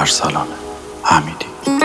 ارسلان حمیدی.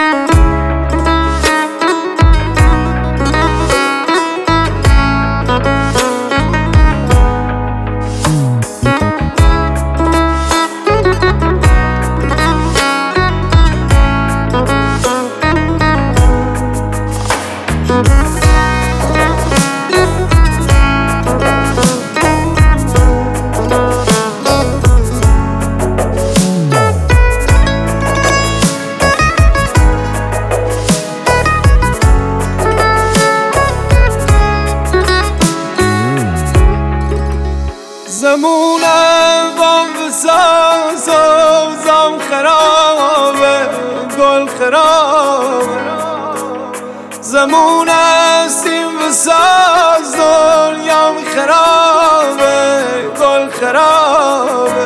زمونم بام بساز زم خرابه گل خرابه زمونم سیم بساز دنیام خرابه گل خرابه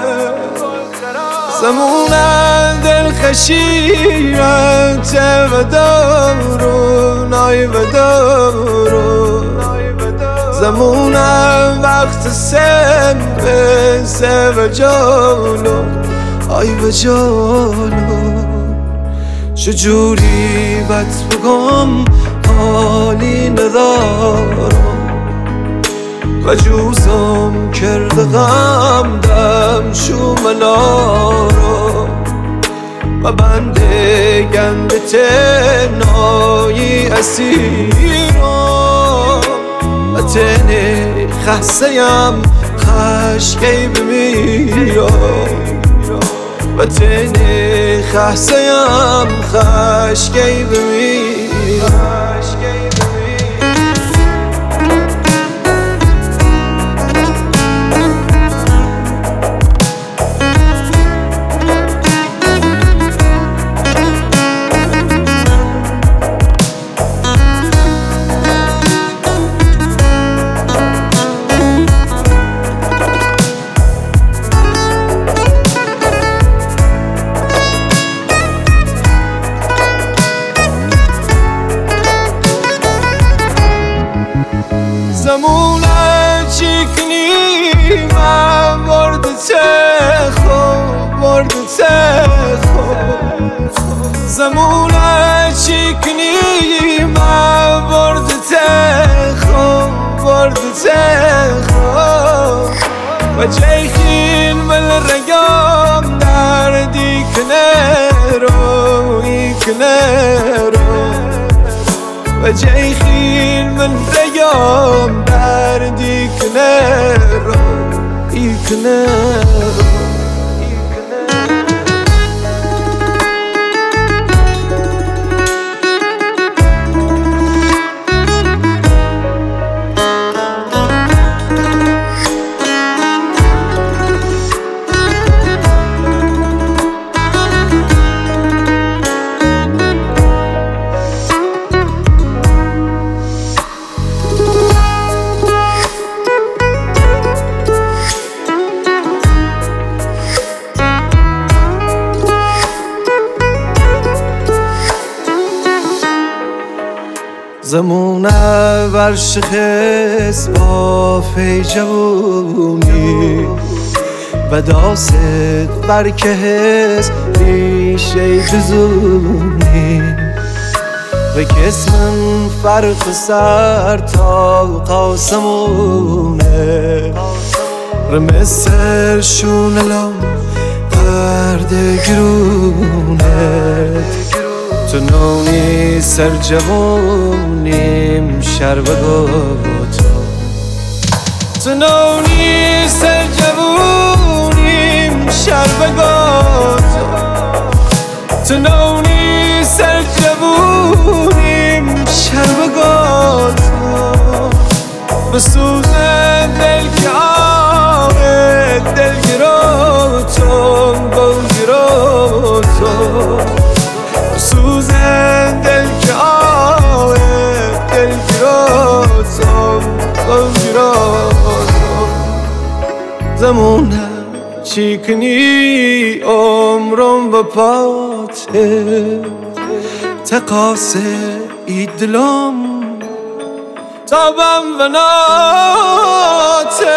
زمونم دل خشیرم چه بدارو نای بدارو زمونم وقت سن بسه و جالو آی و جالو چجوری بد بگم حالی ندارم و جوزم کرده غم دم شوملارم و بنده گنده تنایی اسیرم و تنه خستیم خشکی بمیرم و تنه خستیم خشکی بمیرم زمونه چیکنی من برد تخو برد تخو زمونه چیکنی من برد تخو برد تخو و جیخین مل رگام دردی کنرو ای کنرو و جیخین من رگام دردی کنرو ای کنرو زمونه ورشخص با فی جوونی و داست برکه هست ریشه بزونی و کسمن فرق سر تا قاسمونه رمسر شونلام قرد گرونت تو نونی سر جوونیم شرب گوتو تو نونی سر جوونیم شرب گوتو تو نونی سر جوونیم شرب گوتو بسوزه دل که آقه دل گروتو گل گروتو سوزن دل که آه دل گراتم غم گراتم زمونه چیکنی عمرم و پاته تقاسه ای دلم تابم و ناته